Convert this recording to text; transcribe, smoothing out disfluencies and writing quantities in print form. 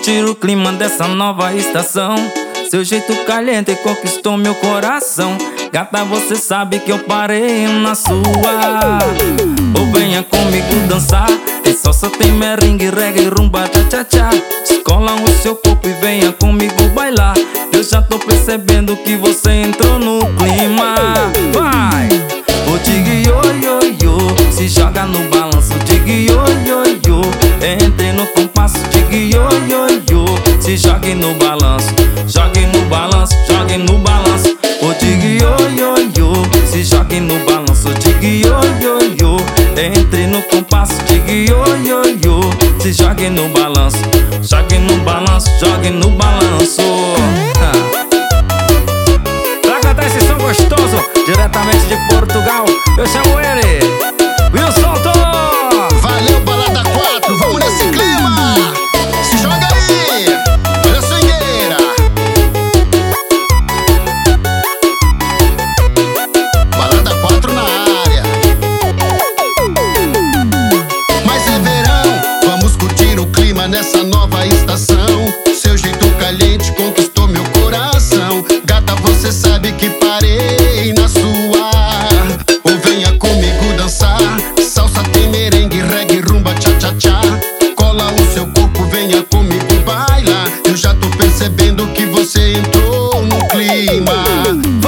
curtir o clima dessa nova estação. Seu jeito caliente conquistou meu coração. Gata, você sabe que eu parei na sua. Ou venha comigo dançar. Tem salsa, tem merengue, reggae, rumba, cha-cha-cha. Escola o seu corpo e venha comigo bailar. Eu já tô percebendo que você entrou no clima. Vai! O tigui-yo-yo-yo, se joga no balanço, tigui-yo-yo-yo. Entre no compasso, tigui-yo-yo-yo. Se jogue no balanço, jogue no balanço, jogue no balanço. O tigui-yo-yo-yo, se jogue no balanço, tigui-yo-yo-yo. Entre no compasso, tigui-yo-yo-yo. Se jogue no balanço, jogue no balanço, jogue no balanço. Pra cantar esse som gostoso, diretamente de Portugal, eu chamo ele, Wilson Tom. Valeu, Balada 4, vamos nesse clima. Se joga aí, olha a swingueira. Balada 4 na área. Mas é verão, vamos curtir o clima nessa nova estação. Seu jeito caliente conquistou meu coração. Gata, você sabe que parei na sua. Ou venha comigo dançar. Salsa, tem merengue, reggae, rumba, cha-cha-cha. Cola o seu corpo, venha comigo bailar. Eu já tô percebendo que você entrou no clima.